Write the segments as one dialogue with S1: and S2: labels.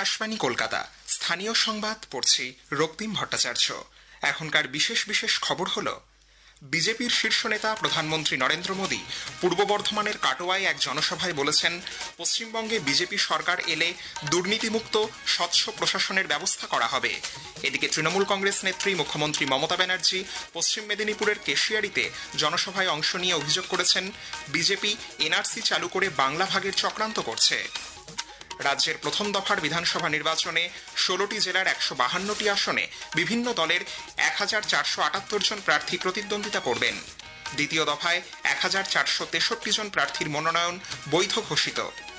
S1: আকাশবাণী কলকাতা। স্থানীয় সংবাদ পড়ছি রক্তিম ভট্টাচার্য। এখনকার বিশেষ বিশেষ খবর হলো, বিজেপির শীর্ষ নেতা প্রধানমন্ত্রী নরেন্দ্র মোদী পূর্ব বর্ধমানের কাটোয়ায় এক জনসভায় বলেছেন, পশ্চিমবঙ্গে বিজেপি সরকার এলে দুর্নীতিমুক্ত স্বচ্ছ প্রশাসনের ব্যবস্থা করা হবে। এদিকে তৃণমূল কংগ্রেস নেত্রী মুখ্যমন্ত্রী মমতা ব্যানার্জি পশ্চিম মেদিনীপুরের কেশিয়াড়িতে জনসভায় অংশ নিয়ে অভিযোগ করেছেন, বিজেপি এনআরসি চালু করে বাংলা ভাগের চক্রান্ত করছে। রাজ্যের প্রথম দফার বিধানসভা নির্বাচনে 16টি জেলার 152টি আসনে বিভিন্ন দলের 1478 জন প্রার্থী প্রতিদ্বন্দ্বিতা করবেন। দ্বিতীয় দফায় 1463 জন প্রার্থীর মনোনয়ন বৈধ ঘোষিত।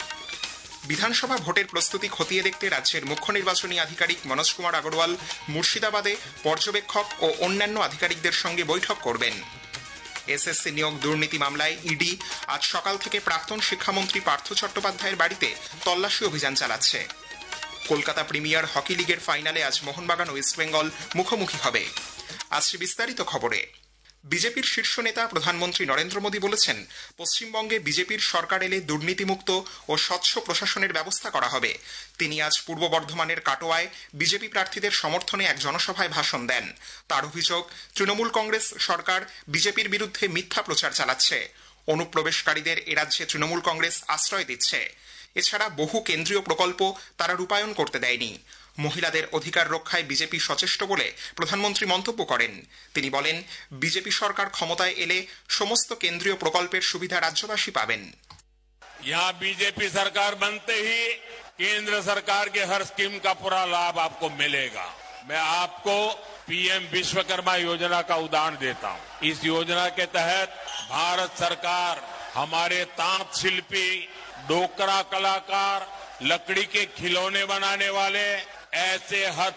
S1: বিধানসভা ভোটের প্রস্তুতি খতিয়ে দেখতে রাজ্যের মুখ্য নির্বাচনী আধিকারিক মনোজ কুমার আগরওয়াল মুর্শিদাবাদে পর্যবেক্ষক ও অন্যান্য আধিকারিকদের সঙ্গে বৈঠক করবেন। এসএসসি নিয়োগ দুর্নীতি মামলায় ইডি আজ সকাল থেকে প্রাক্তন শিক্ষামন্ত্রী পার্থ চট্টোপাধ্যায়ের বাড়িতে তল্লাশি অভিযান চালাচ্ছে। কলকাতা প্রিমিয়ার হকি লিগের ফাইনালে আজ মোহনবাগান ও ইস্টবেঙ্গল মুখোমুখি হবে। আসছে বিস্তারিত খবরে। বিজেপির শীর্ষ নেতা প্রধানমন্ত্রী নরেন্দ্র মোদী বলেছেন, পশ্চিমবঙ্গে বিজেপির সরকার এলে দুর্নীতিমুক্ত ও স্বচ্ছ প্রশাসনের ব্যবস্থা করা হবে। তিনি আজ পূর্ব বর্ধমানের কাটোয়ায় বিজেপি প্রার্থীদের সমর্থনে এক জনসভায় ভাষণ দেন। তার অভিযোগ, তৃণমূল কংগ্রেস সরকার বিজেপির বিরুদ্ধে মিথ্যা প্রচার চালাচ্ছে। অনুপ্রবেশকারীদের এরাজ্যে তৃণমূল কংগ্রেস আশ্রয় দিচ্ছে। এছাড়া বহু কেন্দ্রীয় প্রকল্প তারা রূপায়ণ করতে দেয়নি। মহিলাদের অধিকার রক্ষায় বিজেপি সচেষ্ট বলে প্রধানমন্ত্রী মন্তব্য করেন। তিনি বলেন, বিজেপি সরকার ক্ষমতায় এলে সমস্ত কেন্দ্রীয় প্রকল্পের সুবিধা রাজ্যবাসী পাবেন।
S2: यहाँ बीजेपी सरकार बनते ही केंद्र सरकार के हर स्कीम का पूरा लाभ आपको मिलेगा। मैं आपको पीएम विश्वकर्मा योजना का उदाहरण देता हूं। इस योजना के तहत भारत सरकार हमारे तांत शिल्पी, डोकरा कलाकार, लकड़ी के खिलौने बनाने वाले, ऐसे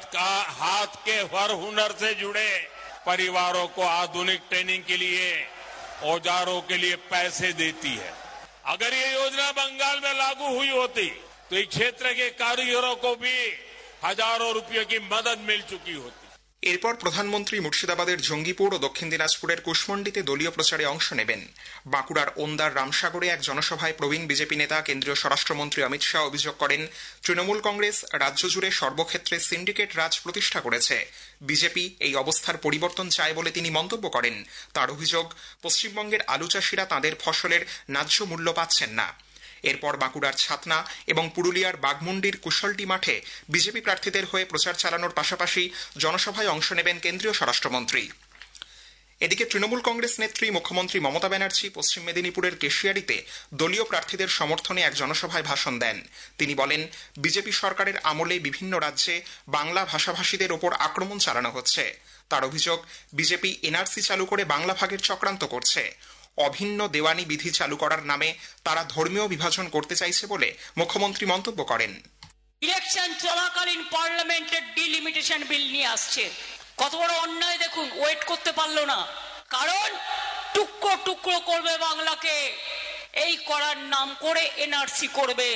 S2: हाथ के हर हुनर से जुड़े परिवारों को आधुनिक ट्रेनिंग के लिए, औजारों के लिए पैसे देती है। अगर ये योजना बंगाल में लागू हुई होती तो इस क्षेत्र के कारीगरों को भी हजारों रुपयों की मदद मिल चुकी होती।
S1: এরপর প্রধানমন্ত্রী মুর্শিদাবাদের জঙ্গিপুর ও দক্ষিণ দিনাজপুরের কুশমন্ডিতে দলীয় প্রচারে অংশ নেবেন। বাঁকুড়ার ওন্দার রামসাগরে এক জনসভায় প্রবীণ বিজেপি নেতা কেন্দ্রীয় স্বরাষ্ট্রমন্ত্রী অমিত শাহ অভিযোগ করেন, তৃণমূল কংগ্রেস রাজ্য জুড়ে সর্বক্ষেত্রে সিন্ডিকেট রাজ প্রতিষ্ঠা করেছে। বিজেপি এই অবস্থার পরিবর্তন চায় বলে তিনি মন্তব্য করেন। তার অভিযোগ, পশ্চিমবঙ্গের আলু চাষিরা তাঁদের ফসলের ন্যায্য মূল্য পাচ্ছেন না। এরপর বাঁকুড়ার ছাতনা এবং পুরুলিয়ার বাঘমুন্ডির কুশলটি মাঠে বিজেপি প্রার্থীদের হয়ে প্রচার চালানোর পাশাপাশি জনসভায় অংশ নেবেন কেন্দ্রীয় স্বরাষ্ট্রমন্ত্রী। এদিকে তৃণমূল কংগ্রেস নেত্রী মুখ্যমন্ত্রী মমতা ব্যানার্জি পশ্চিম মেদিনীপুরের কেশিয়াড়িতে দলীয় প্রার্থীদের সমর্থনে এক জনসভায় ভাষণ দেন। তিনি বলেন, বিজেপি সরকারের আমলে বিভিন্ন রাজ্যে বাংলা ভাষাভাষীদের ওপর আক্রমণ চালানো হচ্ছে। তার অভিযোগ, বিজেপি এনআরসি চালু করে বাংলা ভাগের চক্রান্ত করছে। অভিন্ন দেওয়ানি বিধি চালু করার নামে তারা ধর্মীয় বিভাজন করতে চাইছে বলে মুখ্যমন্ত্রী মন্তব্য করেন।
S3: ইলেকশন চলাকালীন পার্লামেন্টের ডিলিমিটেশন বিল নিয়ে আসছে। কত বড় অন্যায় দেখুন, ওয়েট করতে পারলো না, কারণ টুকরো টুকরো করবে বাংলাকে, এই করার নাম করে এনআরসি করবে।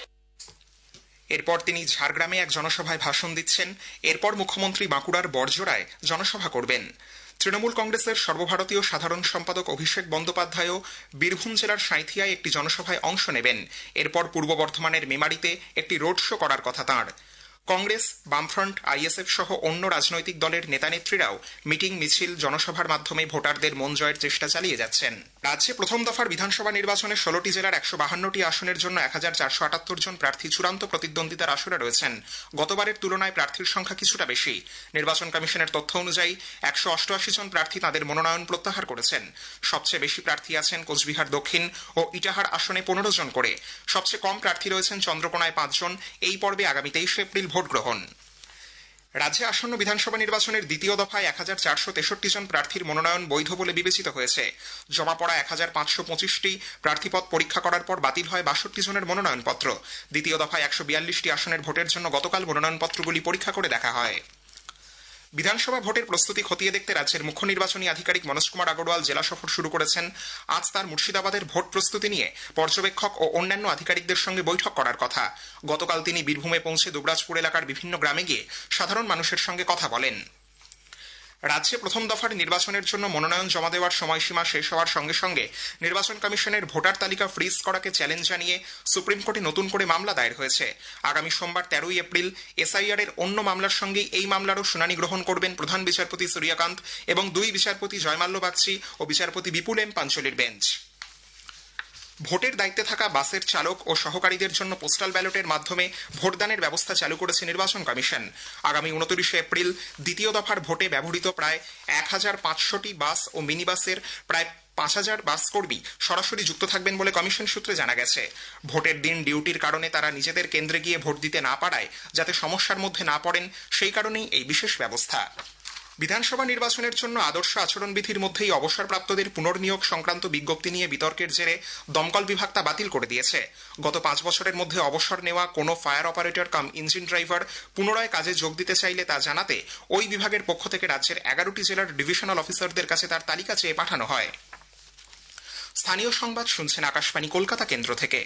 S1: এরপর তিনি ঝাড়গ্রামে এক জনসভায় ভাষণ দিচ্ছেন। এরপর মুখ্যমন্ত্রী বাঁকুড়ার বড়জোড়ায় জনসভা করবেন। তৃণমূল কংগ্রেসের সর্বভারতীয় সাধারণ সম্পাদক অভিষেক বন্দ্যোপাধ্যায়ও বীরভূম জেলার সাঁইথিয়ায় একটি জনসভায় অংশ নেবেন। এরপর পূর্ব বর্ধমানের মেমারিতে একটি রোড শো করার কথা তাঁর। কংগ্রেস, বামফ্রন্ট, আইএসএফ সহ অন্য রাজনৈতিক দলের নেতানেত্রীরাও মিটিং, মিছিল, জনসভার মাধ্যমে ভোটারদের মন জয়ের চেষ্টা চালিয়ে যাচ্ছেন। রাজ্যে প্রথম দফার বিধানসভা নির্বাচনে 16টি জেলার 152টি আসনের জন্য 1478 জন প্রার্থী চূড়ান্ত প্রতিদ্বন্দ্বিতার আসরে রয়েছেন। গতবারের তুলনায় প্রার্থীর সংখ্যা কিছুটা বেশি। নির্বাচন কমিশনের তথ্য অনুযায়ী 188 জন প্রার্থী তাদের মনোনয়ন প্রত্যাহার করেছেন। সবচেয়ে বেশি প্রার্থী আছেন কোচবিহার দক্ষিণ ও ইটাহার আসনে 15 জন করে। সবচেয়ে কম প্রার্থী রয়েছেন চন্দ্রকোনায় 5 জন। এই পর্বে আগামী 23 এপ্রিল ভোট গ্রহণ। রাজ্যে আসন্ন বিধানসভা নির্বাচনের দ্বিতীয় দফায় 1463 জন প্রার্থীর মনোনয়ন বৈধ বলে বিবেচিত হয়েছে। জমা পড়া 1525টি প্রার্থীপদ পরীক্ষা করার পর বাতিল হয় 62 জনের মনোনয়নপত্র। দ্বিতীয় দফায় 142টি আসনের ভোটের জন্য গতকাল মনোনয়নপত্রগুলি পরীক্ষা করে দেখা হয়। বিধানসভা ভোটের প্রস্তুতি খতিয়ে দেখতে রাজ্যের মুখ্য নির্বাচনী আধিকারিক মনোজ কুমার আগরওয়াল জেলা সফর শুরু করেছেন। আজ তার মুর্শিদাবাদের ভোট প্রস্তুতি নিয়ে পর্যবেক্ষক ও অন্যান্য আধিকারিকদের সঙ্গে বৈঠক করার কথা। গতকাল তিনি বীরভূমে পৌঁছে দুবরাজপুর এলাকার বিভিন্ন গ্রামে গিয়ে সাধারণ মানুষের সঙ্গে কথা বলেন। রাজ্যে প্রথম দফার নির্বাচনের জন্য মনোনয়ন জমা দেওয়ার সময়সীমা শেষ হওয়ার সঙ্গে সঙ্গে নির্বাচন কমিশনের ভোটার তালিকা ফ্রিজ করাকে চ্যালেঞ্জ জানিয়ে সুপ্রিম কোর্টে নতুন করে মামলা দায়ের হয়েছে। আগামী সোমবার 13 এপ্রিল এসআইআর এর অন্য মামলার সঙ্গে এই মামলারও শুনানি গ্রহণ করবেন প্রধান বিচারপতি সূর্যকান্ত এবং দুই বিচারপতি জয়মাল্য বাগচি ও বিচারপতি বিপুল এম পাঞ্চলির বেঞ্চ। ভোটের দায়িত্বে থাকা বাসের চালক ও সহকারীদের জন্য পোস্টাল ব্যালটের মাধ্যমে ভোটদানের ব্যবস্থা চালু করেছে নির্বাচন কমিশন। আগামী 29 এপ্রিল দ্বিতীয় দফার ভোটে ব্যবহৃত প্রায় 1500টি বাস ও মিনি বাসের প্রায় 5000 বাস কর্মী সরাসরি যুক্ত থাকবেন বলে কমিশন সূত্রে জানা গেছে। ভোটের দিন ডিউটির কারণে তারা নিজেদের কেন্দ্রে গিয়ে ভোট দিতে না পারায় যাতে সমস্যার মধ্যে না পড়েন সেই কারণেই এই বিশেষ ব্যবস্থা। বিধানসভা নির্বাচনের জন্য আদর্শ আচরণবিধির মধ্যেই অবসরপ্রাপ্তদের পুনর্নিয়োগ সংক্রান্ত বিজ্ঞপ্তি নিয়ে বিতর্কের জেরে দমকল বিভাগ তা বাতিল করে দিয়েছে। গত 5 বছরের মধ্যে অবসর নেওয়া কোনো fire operator cum engine driver পুনরায় কাজে যোগ দিতে চাইলে তা জানাতে ওই বিভাগের পক্ষ থেকে রাজ্যের 11টি জেলার ডিভিশনাল অফিসারদের কাছে তার তালিকা চেয়ে পাঠানো হয়। স্থানীয় সংবাদ শুনছেন আকাশবাণী কলকাতা কেন্দ্র থেকে।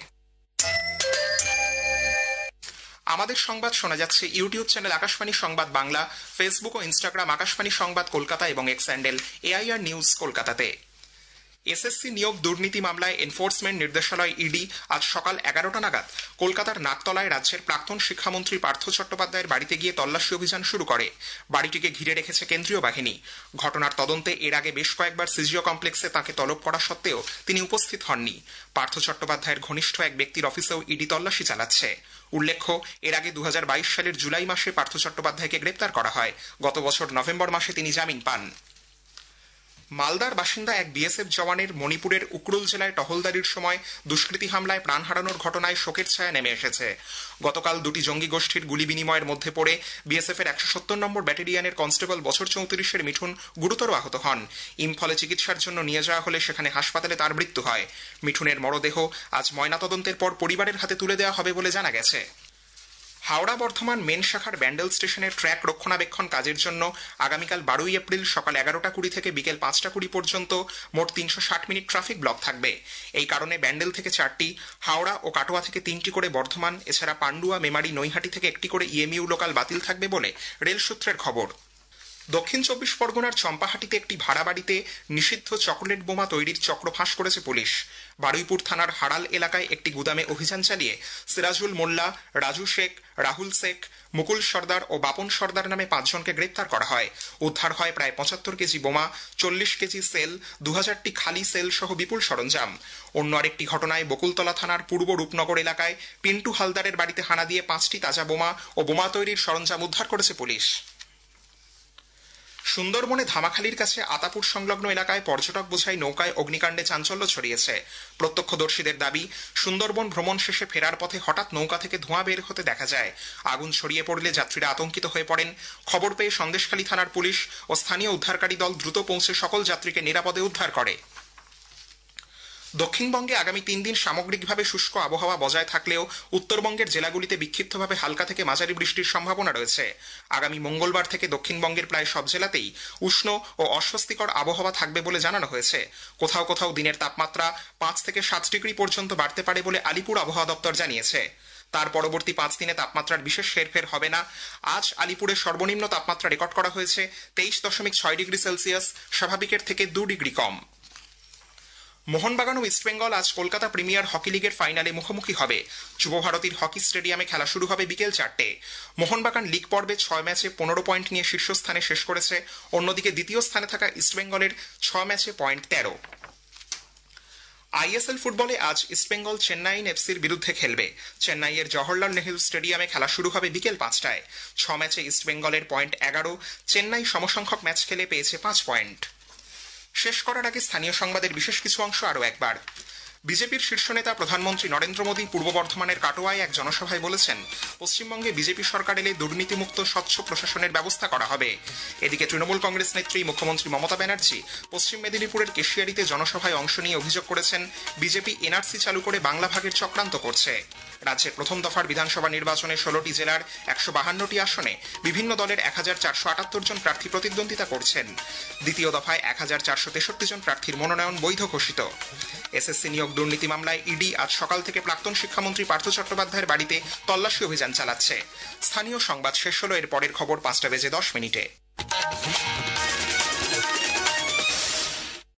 S1: আমাদের সংবাদ শোনা যাচ্ছে ইউটিউব চ্যানেল আকাশবাণী সংবাদ বাংলা, ফেসবুক ও ইনস্টাগ্রাম আকাশবাণী সংবাদ কলকাতা এবং এক্স হ্যান্ডেল AIR নিউজ কলকাতাতে। এসএসসি নিয়োগ দুর্নীতি মামলায় এনফোর্সমেন্ট নির্দেশালয় ইডি আজ সকাল 11টা নাগাদ কলকাতার নাকতলায় রাজ্যের প্রাক্তন শিক্ষামন্ত্রী পার্থ চট্টোপাধ্যায়ের বাড়িতে গিয়ে তল্লাশি অভিযান শুরু করে। বাড়িটিকে ঘিরে রেখেছে কেন্দ্রীয় বাহিনী। ঘটনার তদন্তে এর আগে বেশ কয়েকবার সিজিও কমপ্লেক্সে তাঁকে তলব করা সত্ত্বেও তিনি উপস্থিত হননি। পার্থ চট্টোপাধ্যায়ের ঘনিষ্ঠ এক ব্যক্তির অফিসেও ইডি তল্লাশি চালাচ্ছে। উল্লেখ্য, এর আগে 2022 সালের জুলাই মাসে পার্থ চট্টোপাধ্যায়কে গ্রেপ্তার করা হয়। গত বছর নভেম্বর মাসে তিনি জামিন পান। মালদার বাসিন্দা এক বিএসএফ জওয়ানের মণিপুরের উকরুল জেলায় টহলদারির সময় দুষ্কৃতী হামলায় প্রাণ হারানোর ঘটনায় শোকের ছায়া নেমে এসেছে। গতকাল দুটি জঙ্গি গোষ্ঠীর গুলি বিনিময়ের মধ্যে পড়ে বিএসএফ এর 170 নম্বর ব্যাটালিয়নের কনস্টেবল বছর 34-এর মিঠুন গুরুতর আহত হন। ইম্ফলে চিকিৎসার জন্য নিয়ে যাওয়া হলে সেখানে হাসপাতালে তার মৃত্যু হয়। মিঠুনের মরদেহ আজ ময়নাতদন্তের পর পরিবারের হাতে তুলে দেওয়া হবে বলে জানা গেছে। হাওড়া বর্ধমান মেন শাখার ব্যান্ডেল স্টেশনের ট্র্যাক রক্ষণাবেক্ষণ কাজের জন্য আগামীকাল 12 এপ্রিল সকাল 11টা 20 থেকে বিকেল 5টা 20 পর্যন্ত মোট 360 মিনিট ট্রাফিক ব্লক থাকবে। এই কারণে ব্যান্ডেল থেকে 4টি, হাওড়া ও কাটোয়া থেকে 3টি করে বর্ধমান, এছাড়া পান্ডুয়া, মেমারি, নৈহাটি থেকে 1টি করে ইএমইউ লোকাল বাতিল থাকবে বলে রেল সূত্রের খবর। দক্ষিণ 24 পরগনার চম্পাহাটিতে একটি ভাড়া বাড়িতে নিষিদ্ধ চকোলেট বোমা তৈরির চক্র ফাঁস করেছে পুলিশ। বারুইপুর থানার হাড়াল এলাকায় একটি গুদামে অভিযান চালিয়ে সিরাজুল মোল্লা, রাজু শেখ, রাহুল শেখ, মুকুল সর্দার ও বাপন সর্দার নামে 5 জনকে গ্রেপ্তার করা হয়। উদ্ধার হয় প্রায় 75 কেজি বোমা, 40 কেজি সেল, 2000টি খালি সেল সহ বিপুল সরঞ্জাম। অন্য আরেকটি ঘটনায় বকুলতলা থানার পূর্ব রূপনগর এলাকায় পিন্টু হালদারের বাড়িতে হানা দিয়ে 5টি তাজা বোমা ও বোমা তৈরির সরঞ্জাম উদ্ধার করেছে পুলিশ। সুন্দরবনে ধামাখালির কাছে আতাপুর সংলগ্ন এলাকায় পর্যটক বোঝাই নৌকায় অগ্নিকাণ্ডে চাঞ্চল্য ছড়িয়েছে। প্রত্যক্ষদর্শীদের দাবি, সুন্দরবন ভ্রমণ শেষে ফেরার পথে হঠাৎ নৌকা থেকে ধোঁয়া বের হতে দেখা যায়। আগুন ছড়িয়ে পড়লে যাত্রীরা আতঙ্কিত হয়ে পড়েন। খবর পেয়ে সন্দেশখালী থানার পুলিশ ও স্থানীয় উদ্ধারকারী দল দ্রুত পৌঁছে সকল যাত্রীকে নিরাপদে উদ্ধার করে। দক্ষিণবঙ্গে আগামী 3 দিন সামগ্রিকভাবে শুষ্ক আবহাওয়া বজায় থাকলেও উত্তরবঙ্গের জেলাগুলিতে বিক্ষিপ্তভাবে হালকা থেকে মাঝারি বৃষ্টির সম্ভাবনা রয়েছে। আগামী মঙ্গলবার থেকে দক্ষিণবঙ্গের প্রায় সব জেলাতেই উষ্ণ ও অস্বস্তিকর আবহাওয়া থাকবে বলে জানানো হয়েছে। কোথাও কোথাও দিনের তাপমাত্রা 5 থেকে 7 ডিগ্রি পর্যন্ত বাড়তে পারে বলে আলিপুর আবহাওয়া দপ্তর জানিয়েছে। তার পরবর্তী 5 দিনে তাপমাত্রার বিশেষ হেরফের হবে না। আজ আলিপুরে সর্বনিম্ন তাপমাত্রা রেকর্ড করা হয়েছে 23.6 ডিগ্রি সেলসিয়াস, স্বাভাবিকের থেকে 2 ডিগ্রি কম। মোহনবাগান ও ইস্টবেঙ্গল আজ কলকাতা প্রিমিয়ার হকি লিগের ফাইনালে মুখোমুখি হবে। যুবভারতীর হকি স্টেডিয়ামে খেলা শুরু হবে বিকেল 4টে। মোহনবাগান লিগ পর্বে 6 ম্যাচে 15 পয়েন্ট নিয়ে শীর্ষস্থানে শেষ করেছে। অন্যদিকে দ্বিতীয় স্থানে থাকা ইস্টবেঙ্গলের 6 ম্যাচে পয়েন্ট 13। আইএসএল ফুটবলে আজ ইস্টবেঙ্গল চেন্নাইন এফসির বিরুদ্ধে খেলবে। চেন্নাইয়ের জওহরলাল নেহরু স্টেডিয়ামে খেলা শুরু হবে বিকেল 5টায়। 6 ম্যাচে ইস্টবেঙ্গলের পয়েন্ট 11। চেন্নাই সমসংখ্যক ম্যাচ খেলে পেয়েছে 5 পয়েন্ট। শেষ করার আগে স্থানীয় সংবাদের বিশেষ কিছু অংশ আরও একবার। বিজেপির শীর্ষ নেতা প্রধানমন্ত্রী নরেন্দ্র মোদী পূর্ব বর্ধমানের কাটোয়ায় এক জনসভায় বলেছেন, পশ্চিমবঙ্গে বিজেপি সরকার এলে দুর্নীতিমুক্ত স্বচ্ছ প্রশাসনের ব্যবস্থা করা হবে। এদিকে তৃণমূল কংগ্রেস নেত্রী মুখ্যমন্ত্রী মমতা ব্যানার্জি পশ্চিম মেদিনীপুরের কেশিয়ারিতে জনসভায় অংশ নিয়ে অভিযোগ করেছেন, বিজেপি এনআরসি চালু করে বাংলা ভাগের চক্রান্ত করছে। রাজ্যের প্রথম দফার বিধানসভা নির্বাচনে 16টি জেলার 152টি আসনে বিভিন্ন দলের 1478 জন প্রার্থী প্রতিদ্বন্দ্বিতা করছেন। দ্বিতীয় দফায় 1463 জন প্রার্থীর মনোনয়ন বৈধ ঘোষিত। এসএসসি নিয়োগ দুর্নীতি মামলায় ইডি আজ সকাল থেকে প্রাক্তন শিক্ষামন্ত্রী পার্থ চট্টোপাধ্যায়ের বাড়িতে তল্লাশি অভিযান চালাচ্ছে। স্থানীয় সংবাদ শেষ হলো। এর পরের খবর 5টা বেজে 10 মিনিটে।